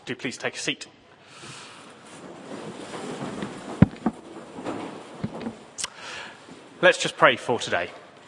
Do please take a seat. Let's just pray for today.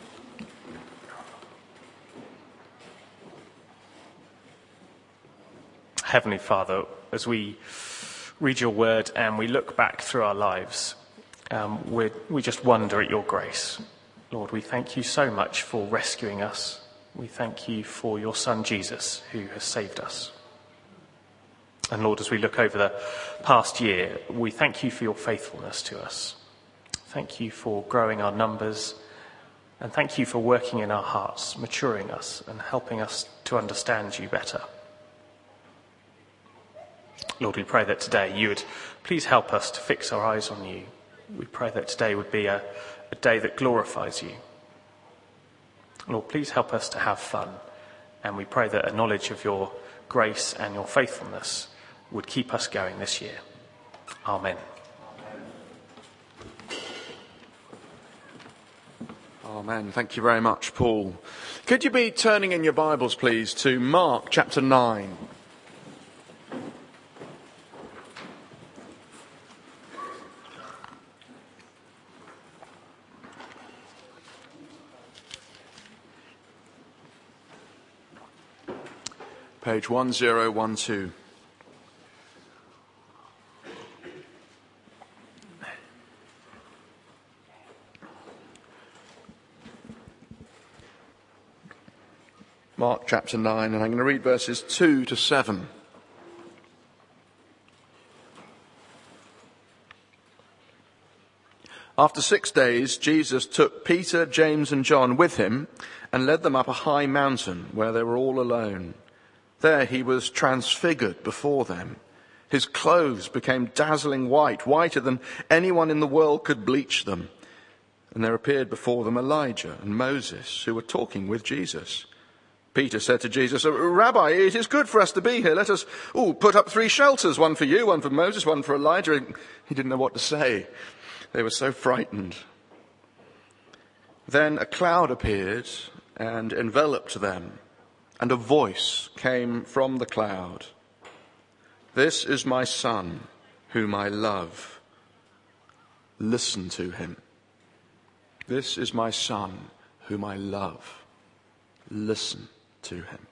Heavenly Father, as we read your word and we look back through our lives, we just wonder at your grace. Lord, we thank you so much for rescuing us. We thank you for your Son, Jesus, who has saved us. And Lord, as we look over the past year, we thank you for your faithfulness to us. Thank you for growing our numbers, and thank you for working in our hearts, maturing us and helping us to understand you better. Lord, we pray that today you would please help us to fix our eyes on you. We pray that today would be a day that glorifies you. Lord, please help us to have fun, and we pray that a knowledge of your grace and your faithfulness would keep us going this year. Amen. Amen. Thank you very much, Paul. Could you be turning in your Bibles, please, to Mark chapter 9? Page 1012. Mark chapter 9, and I'm going to read verses 2 to 7. After 6 days, Jesus took Peter, James, and John with him and led them up a high mountain where they were all alone. There he was transfigured before them. His clothes became dazzling white, whiter than anyone in the world could bleach them. And there appeared before them Elijah and Moses, who were talking with Jesus. Peter said to Jesus, "Rabbi, it is good for us to be here. Let us put up 3 shelters, one for you, one for Moses, one for Elijah." He didn't know what to say. They were so frightened. Then a cloud appeared and enveloped them, and a voice came from the cloud. "This is my son, whom I love. Listen to him." This is my son, whom I love. Listen to him.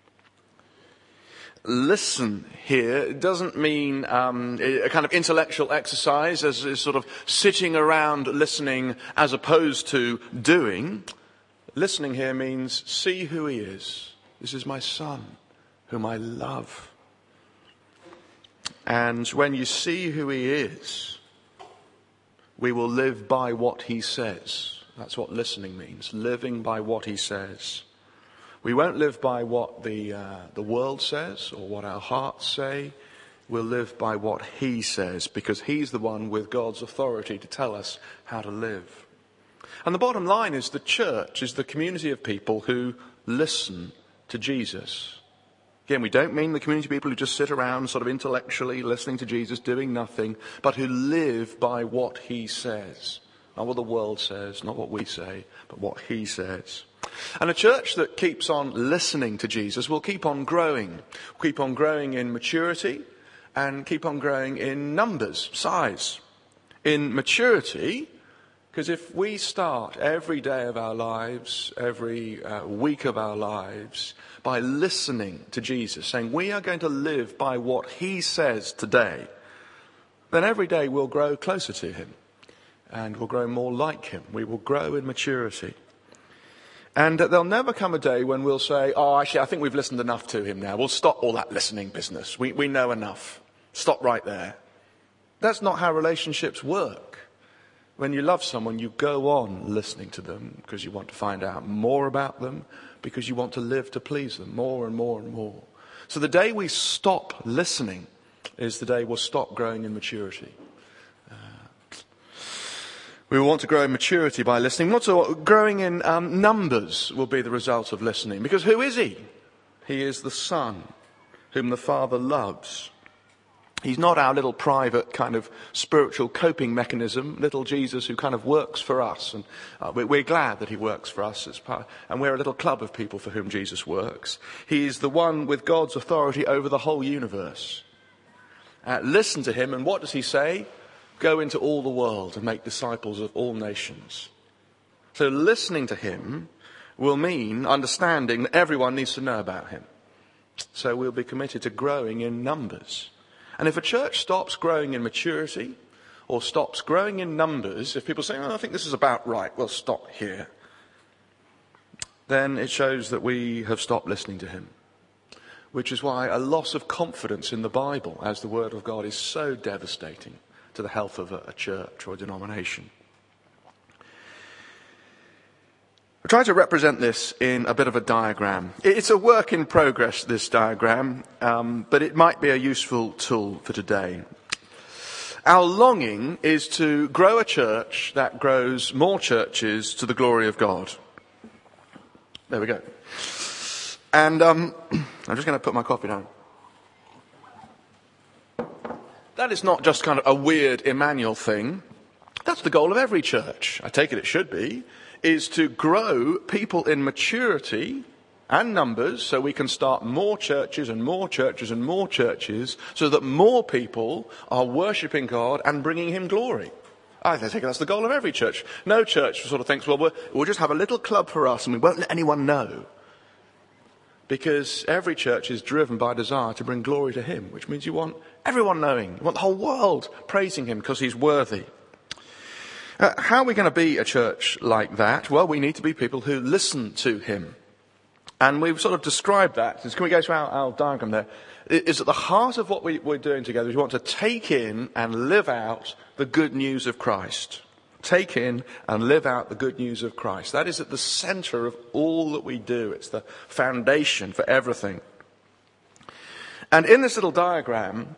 Listen here doesn't mean a kind of intellectual exercise as is sort of sitting around listening as opposed to doing. Listening here means see who he is. This is my son, whom I love. And when you see who he is, we will live by what he says. That's what listening means, living by what he says. We won't live by what the world says or what our hearts say. We'll live by what he says, because he's the one with God's authority to tell us how to live. And the bottom line is the church is the community of people who listen to Jesus. Again, we don't mean the community of people who just sit around sort of intellectually listening to Jesus, doing nothing, but who live by what he says. Not what the world says, not what we say, but what he says. And a church that keeps on listening to Jesus will keep on growing in maturity and keep on growing in numbers, size. In maturity, because if we start every day of our lives, every week of our lives, by listening to Jesus, saying we are going to live by what he says today, then every day we'll grow closer to him and we'll grow more like him. We will grow in maturity. And there'll never come a day when we'll say, actually, I think we've listened enough to him now. We'll stop all that listening business. We know enough. Stop right there. That's not how relationships work. When you love someone, you go on listening to them because you want to find out more about them, because you want to live to please them more and more and more. So the day we stop listening is the day we'll stop growing in maturity. We want to grow in maturity by listening. Also, growing in numbers will be the result of listening. Because who is he? He is the Son, whom the Father loves. He's not our little private kind of spiritual coping mechanism, little Jesus who kind of works for us. And we're glad that he works for us, and we're a little club of people for whom Jesus works. He is the one with God's authority over the whole universe. listen to him. And what does he say? Go into all the world and make disciples of all nations. So listening to him will mean understanding that everyone needs to know about him. So we'll be committed to growing in numbers. And if a church stops growing in maturity or stops growing in numbers, if people say, I think this is about right, we'll stop here, then it shows that we have stopped listening to him. Which is why a loss of confidence in the Bible as the Word of God is so devastating to the health of a church or a denomination. I try to represent this in a bit of a diagram. It's a work in progress, this diagram, but it might be a useful tool for today. Our longing is to grow a church that grows more churches to the glory of God. There we go. And I'm just going to put my coffee down. That is not just kind of a weird Emmanuel thing. That's the goal of every church. I take it should be, is to grow people in maturity and numbers so we can start more churches and more churches and more churches so that more people are worshipping God and bringing him glory. I think that's the goal of every church. No church sort of thinks, well, we'll just have a little club for us and we won't let anyone know. Because every church is driven by desire to bring glory to him, which means you want everyone knowing. You want the whole world praising him because he's worthy. How are we going to be a church like that? Well, we need to be people who listen to him. And we've sort of described that. Can we go to our diagram there? Is at the heart of what we're doing together is we want to take in and live out the good news of Christ. Take in and live out the good news of Christ. That is at the center of all that we do. It's the foundation for everything. And in this little diagram,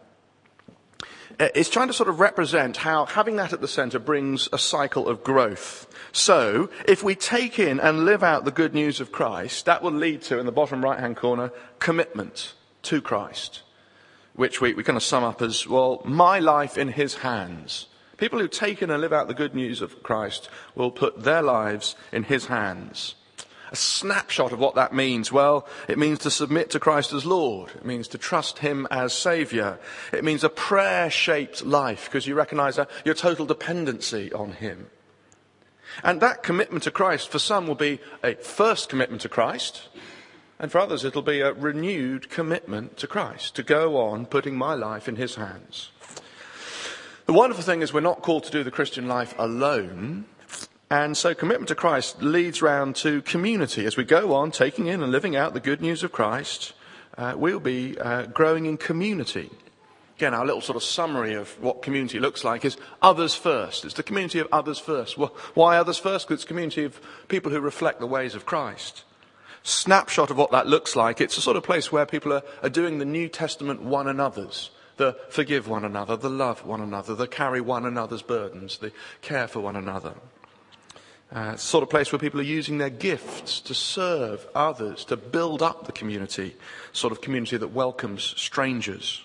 it's trying to sort of represent how having that at the center brings a cycle of growth. So, if we take in and live out the good news of Christ, that will lead to, in the bottom right-hand corner, commitment to Christ. Which we kind of sum up as, well, my life in his hands. People who take in and live out the good news of Christ will put their lives in his hands. A snapshot of what that means. Well, it means to submit to Christ as Lord. It means to trust him as Saviour. It means a prayer-shaped life because you recognise your total dependency on him. And that commitment to Christ for some will be a first commitment to Christ. And for others it'll be a renewed commitment to Christ. To go on putting my life in his hands. The wonderful thing is we're not called to do the Christian life alone. And so commitment to Christ leads round to community. As we go on taking in and living out the good news of Christ, we'll be growing in community. Again, our little sort of summary of what community looks like is others first. It's the community of others first. Well, why others first? Because it's a community of people who reflect the ways of Christ. Snapshot of what that looks like. It's a sort of place where people are doing the New Testament one another's. The forgive one another, the love one another, the carry one another's burdens, the care for one another. It's the sort of place where people are using their gifts to serve others, to build up the community, sort of community that welcomes strangers.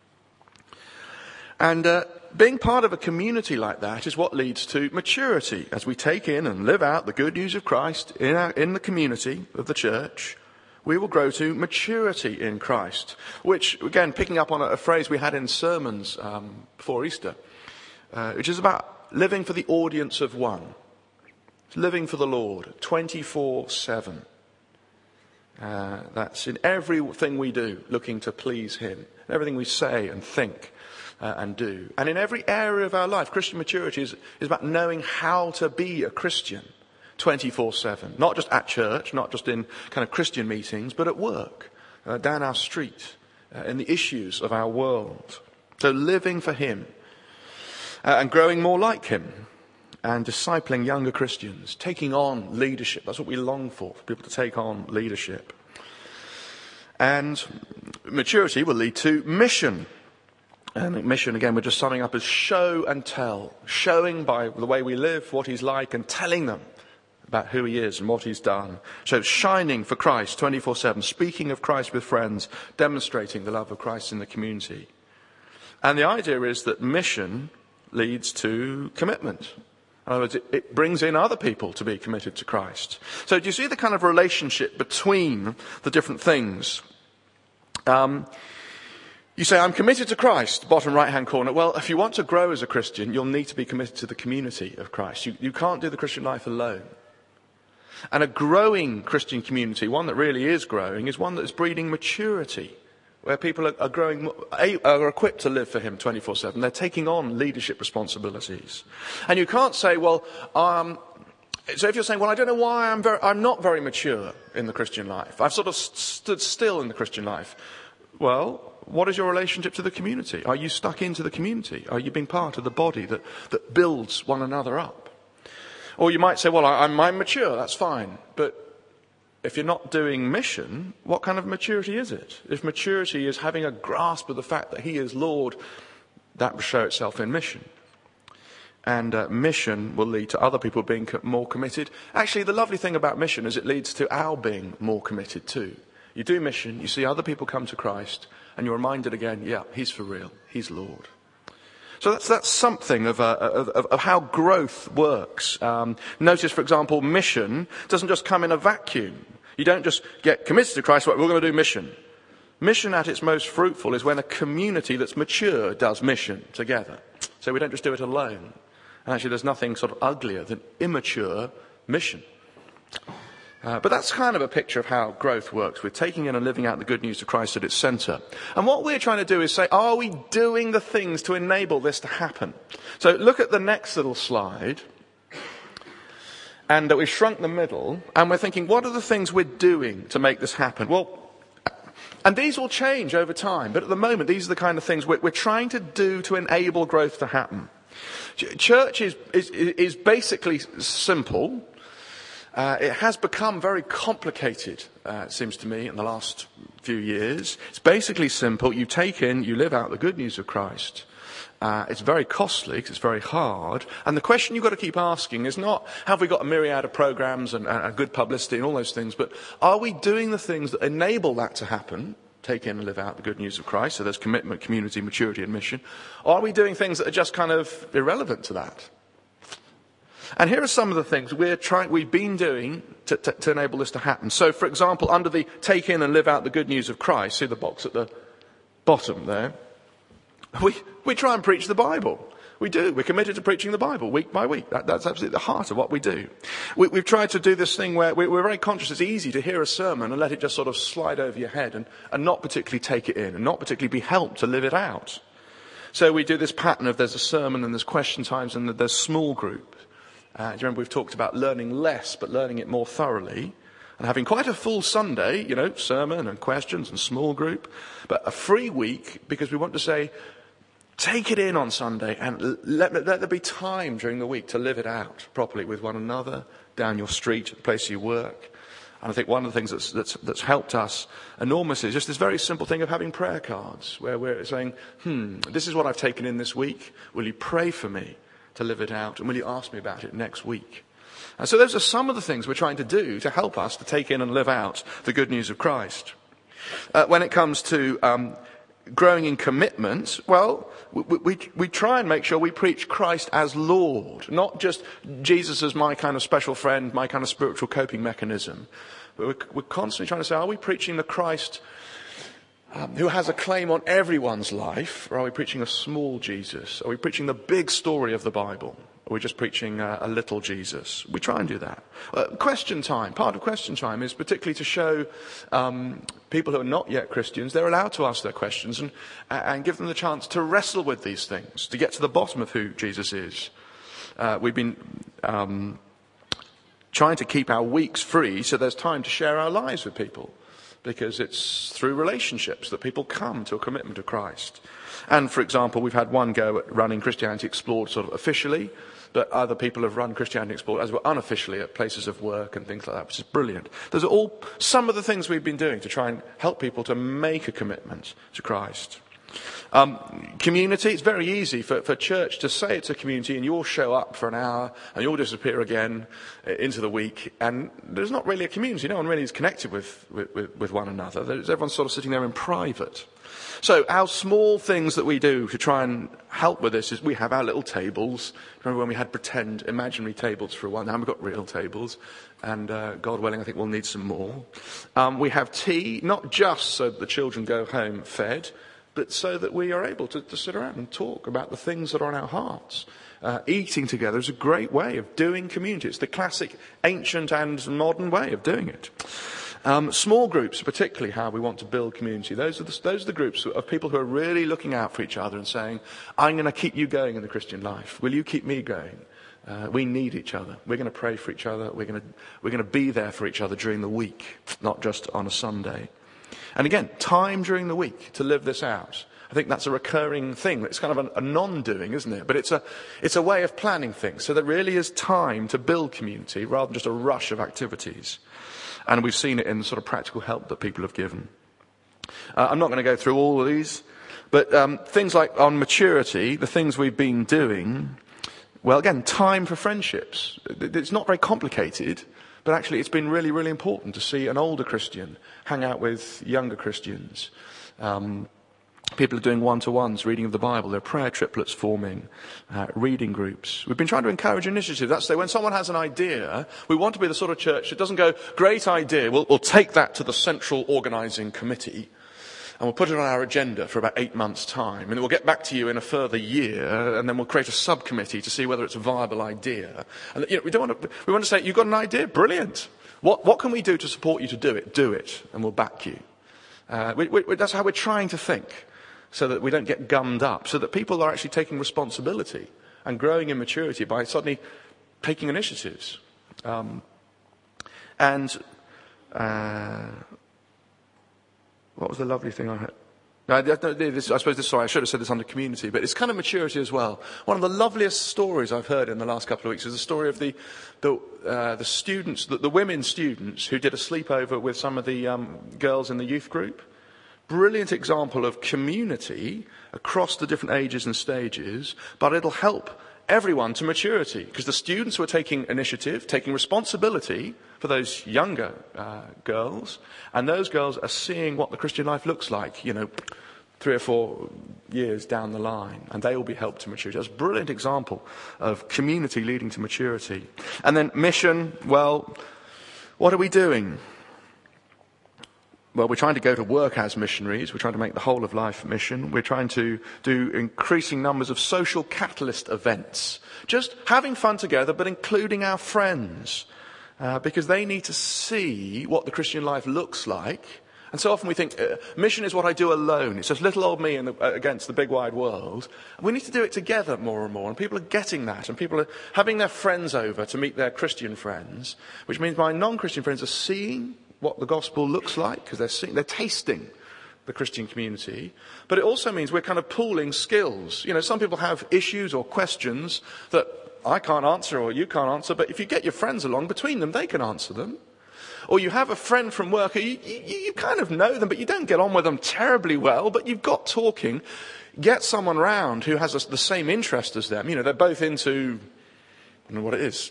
And being part of a community like that is what leads to maturity. As we take in and live out the good news of Christ in the community of the church, we will grow to maturity in Christ. Which, again, picking up on a phrase we had in sermons before Easter, which is about living for the audience of one. Living for the Lord, 24/7. That's in everything we do, looking to please him. Everything we say and think and do. And in every area of our life, Christian maturity is about knowing how to be a Christian 24/7. Not just at church, not just in kind of Christian meetings, but at work, down our street, in the issues of our world. So living for him and growing more like him. And discipling younger Christians, taking on leadership. That's what we long for people to take on leadership. And maturity will lead to mission. And mission, again, we're just summing up as show and tell. Showing by the way we live what he's like and telling them about who he is and what he's done. So shining for Christ 24/7, speaking of Christ with friends, demonstrating the love of Christ in the community. And the idea is that mission leads to commitment. In other words, it brings in other people to be committed to Christ. So do you see the kind of relationship between the different things? You say, I'm committed to Christ, bottom right-hand corner. Well, if you want to grow as a Christian, you'll need to be committed to the community of Christ. You can't do the Christian life alone. And a growing Christian community, one that really is growing, is one that is breeding maturity, where people are equipped to live for him 24/7. They're taking on leadership responsibilities. And you can't say, well, so if you're saying, well, I don't know why I'm not very mature in the Christian life. I've sort of stood still in the Christian life. Well, what is your relationship to the community? Are you stuck into the community? Are you being part of the body that builds one another up? Or you might say, well, I'm mature, that's fine. But if you're not doing mission, what kind of maturity is it? If maturity is having a grasp of the fact that he is Lord, that will show itself in mission. And mission will lead to other people being more committed. Actually, the lovely thing about mission is it leads to our being more committed too. You do mission, you see other people come to Christ, and you're reminded again, yeah, he's for real, he's Lord. So that's something of how growth works. Notice, for example, mission doesn't just come in a vacuum. You don't just get committed to Christ, well, we're going to do mission. Mission at its most fruitful is when a community that's mature does mission together. So we don't just do it alone. And actually there's nothing sort of uglier than immature mission. But that's kind of a picture of how growth works. We're taking in and living out the good news of Christ at its centre. And what we're trying to do is say, are we doing the things to enable this to happen? So look at the next little slide. And we've shrunk the middle. And we're thinking, what are the things we're doing to make this happen? Well, and these will change over time. But at the moment, these are the kind of things we're trying to do to enable growth to happen. Church is basically simple. It has become very complicated, it seems to me, in the last few years. It's basically simple. You take in, you live out the good news of Christ. It's very costly because it's very hard. And the question you've got to keep asking is not, have we got a myriad of programs and good publicity and all those things, but are we doing the things that enable that to happen? Take in and live out the good news of Christ. So there's commitment, community, maturity and mission. Or are we doing things that are just kind of irrelevant to that? And here are some of the things we've been doing to enable this to happen. So, for example, under the take in and live out the good news of Christ, see the box at the bottom there, we try and preach the Bible. We do. We're committed to preaching the Bible week by week. That's absolutely the heart of what we do. We've tried to do this thing where we're very conscious it's easy to hear a sermon and let it just sort of slide over your head and not particularly take it in and not particularly be helped to live it out. So we do this pattern of there's a sermon and there's question times and there's small group. Do you remember we've talked about learning less but learning it more thoroughly and having quite a full Sunday, sermon and questions and small group, but a free week because we want to say, take it in on Sunday and let there be time during the week to live it out properly with one another, down your street, the place you work. And I think one of the things that's helped us enormously is just this very simple thing of having prayer cards where we're saying, this is what I've taken in this week. Will you pray for me to live it out? And will you ask me about it next week? And so those are some of the things we're trying to do to help us to take in and live out the good news of Christ. When it comes to growing in commitment, well, we try and make sure we preach Christ as Lord, not just Jesus as my kind of special friend, my kind of spiritual coping mechanism. But we're constantly trying to say, are we preaching the Christ who has a claim on everyone's life, or are we preaching a small Jesus? Are we preaching the big story of the Bible? Or are we just preaching a little Jesus? We try and do that. Question time. Part of question time is particularly to show people who are not yet Christians, they're allowed to ask their questions and give them the chance to wrestle with these things, to get to the bottom of who Jesus is. We've been trying to keep our weeks free so there's time to share our lives with people. Because it's through relationships that people come to a commitment to Christ. And, for example, we've had one go at running Christianity Explored sort of officially, but other people have run Christianity Explored as well unofficially at places of work and things like that, which is brilliant. Those are all some of the things we've been doing to try and help people to make a commitment to Christ. Community, it's very easy for church to say it's a community and you'll show up for an hour and you'll disappear again into the week and there's not really a community. No one really is connected with one another. Everyone's sort of sitting there in private. So our small things that we do to try and help with this is we have our little tables. Remember when we had pretend imaginary tables for a while? Now we've got real tables. And God willing, I think we'll need some more. We have tea, not just so that the children go home fed, but so that we are able to sit around and talk about the things that are on our hearts. Eating together is a great way of doing community. It's the classic ancient and modern way of doing it. Small groups are particularly how we want to build community. Those are the groups of people who are really looking out for each other and saying, I'm going to keep you going in the Christian life. Will you keep me going? We need each other. We're going to pray for each other. We're going to be there for each other during the week, not just on a Sunday. And again, time during the week to live this out. I think that's a recurring thing. It's kind of a non-doing, isn't it? But it's a way of planning things. So there really is time to build community rather than just a rush of activities. And we've seen it in the sort of practical help that people have given. I'm not going to go through all of these, but things like on maturity, the things we've been doing, well, again, time for friendships. It's not very complicated, but actually it's been really, really important to see an older Christian hang out with younger Christians. People are doing one-to-ones, reading of the Bible. There are prayer triplets forming, reading groups. We've been trying to encourage initiative. That's when someone has an idea, we want to be the sort of church that doesn't go, great idea, we'll take that to the central organising committee and we'll put it on our agenda for about 8 months' time. And we'll get back to you in a further year and then we'll create a subcommittee to see whether it's a viable idea. And we want to say, you've got an idea? Brilliant. What can we do to support you to do it? Do it, and we'll back you. That's how we're trying to think, so that we don't get gummed up, so that people are actually taking responsibility and growing in maturity by suddenly taking initiatives. What was the lovely thing I had? I suppose I should have said this under community, but it's kind of maturity as well. One of the loveliest stories I've heard in the last couple of weeks is the story of the students, the women students who did a sleepover with some of the girls in the youth group. Brilliant example of community across the different ages and stages, but it'll help everyone to maturity, because the students were taking initiative, taking responsibility for those younger girls, and those girls are seeing what the Christian life looks like, 3 or 4 years down the line, and they will be helped to maturity. That's a brilliant example of community leading to maturity. And then mission, well, what are we doing? Well, we're trying to go to work as missionaries. We're trying to make the whole of life mission. We're trying to do increasing numbers of social catalyst events. Just having fun together, but including our friends. Because they need to see what the Christian life looks like. And so often we think, mission is what I do alone. It's just little old me against the big wide world. We need to do it together more and more. And people are getting that. And people are having their friends over to meet their Christian friends. Which means my non-Christian friends are seeing what the gospel looks like, because they're tasting the Christian community. But it also means we're kind of pooling skills. Some people have issues or questions that I can't answer or you can't answer, but if you get your friends along, between them, they can answer them. Or you have a friend from work, you kind of know them, but you don't get on with them terribly well, but you've got talking. Get someone round who has the same interest as them. They're both into, I don't know what it is,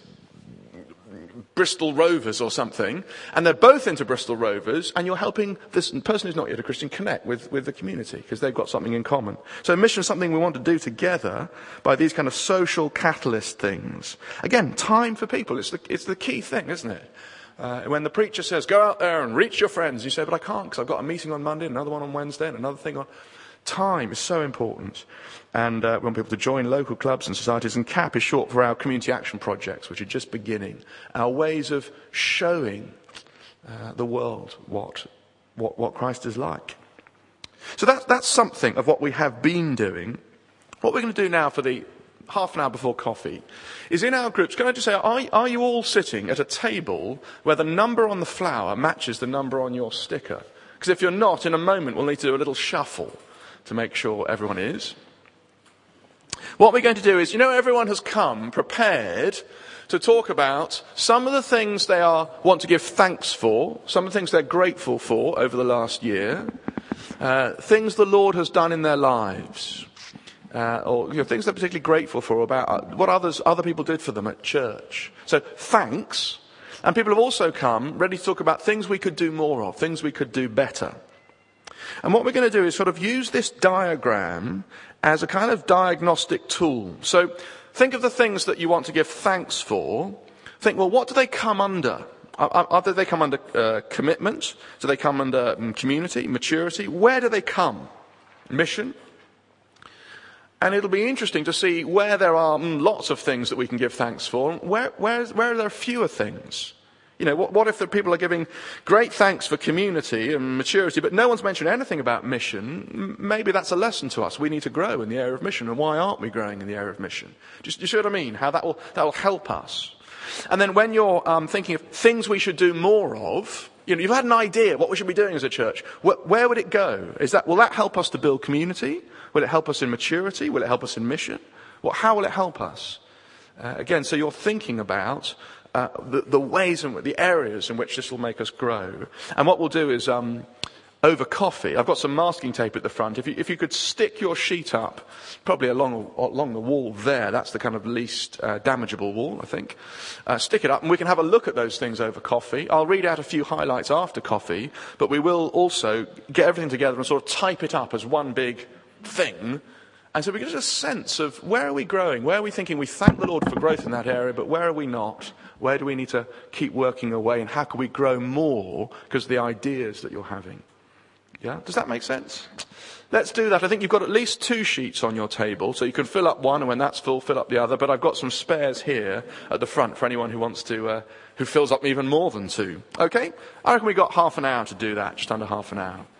Bristol Rovers or something, and they're both into Bristol Rovers, and you're helping this person who's not yet a Christian connect with the community, because they've got something in common. So mission is something we want to do together by these kind of social catalyst things. Again, time for people, it's the key thing, isn't it? When the preacher says, go out there and reach your friends, you say, but I can't, because I've got a meeting on Monday, another one on Wednesday, and another thing on... Time is so important. And we want people to join local clubs and societies. And CAP is short for our community action projects, which are just beginning. Our ways of showing the world what Christ is like. So that's something of what we have been doing. What we're going to do now for the half an hour before coffee is in our groups, can I just say, are you all sitting at a table where the number on the flower matches the number on your sticker? Because if you're not, in a moment we'll need to do a little shuffle to make sure everyone is. What we're going to do is, everyone has come prepared to talk about some of the things they want to give thanks for, some of the things they're grateful for over the last year, things the Lord has done in their lives, or things they're particularly grateful for about what other people did for them at church. So thanks. And people have also come ready to talk about things we could do more of, things we could do better. And what we're going to do is sort of use this diagram as a kind of diagnostic tool. So think of the things that you want to give thanks for. Think, well, what do they come under? Do they come under commitment? Do they come under community, maturity? Where do they come mission. And it'll be interesting to see where there are lots of things that we can give thanks for, and where are there fewer things. You know, what if the people are giving great thanks for community and maturity, but no one's mentioned anything about mission? Maybe that's a lesson to us. We need to grow in the area of mission. And why aren't we growing in the area of mission? Do you see what I mean? How that will help us. And then when you're thinking of things we should do more of, you know, you've had an idea what we should be doing as a church. Where would it go? Will that help us to build community? Will it help us in maturity? Will it help us in mission? How will it help us? Again, so you're thinking about the ways and the areas in which this will make us grow. And what we'll do is, over coffee, I've got some masking tape at the front. If you could stick your sheet up, probably along the wall there, that's the kind of least damageable wall, I think. Stick it up and we can have a look at those things over coffee. I'll read out a few highlights after coffee, but we will also get everything together and sort of type it up as one big thing. And so we get a sense of where are we growing? Where are we thinking we thank the Lord for growth in that area, but where are we not? Where do we need to keep working away? And how can we grow more because of the ideas that you're having? Yeah? Does that make sense? Let's do that. I think you've got at least 2 sheets on your table, so you can fill up one, and when that's full, fill up the other. But I've got some spares here at the front for anyone who wants to, who fills up even more than 2. Okay? I reckon we've got half an hour to do that, just under half an hour.